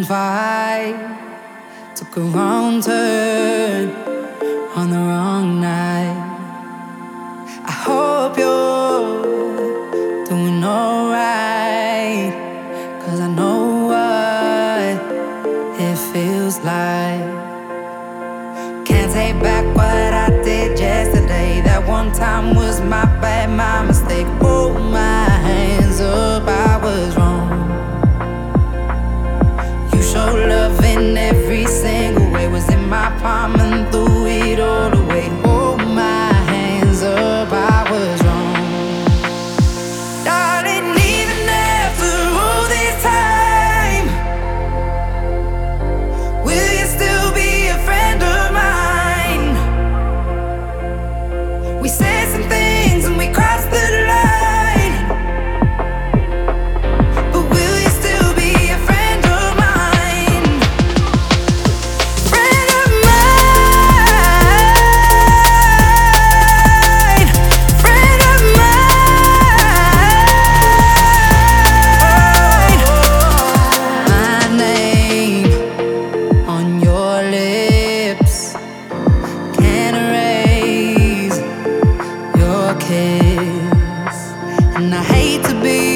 fight took a wrong turn on the wrong night. I hope you're doing alright, 'cause I know what it feels like. Can't take back what I did yesterday. That one time was my bad, my mistake. Hold my hands up, I was wrong. You show love in every single way. Was in my palm and threw it all away. Hold my hands up, I was wrong. Darling, even after all this time, will you still be a friend of mine? We said some things and we crossed the line, but will you still be a friend of mine? Friend of mine, friend of mine. My name on your lips can't erase your kiss, and I hate to be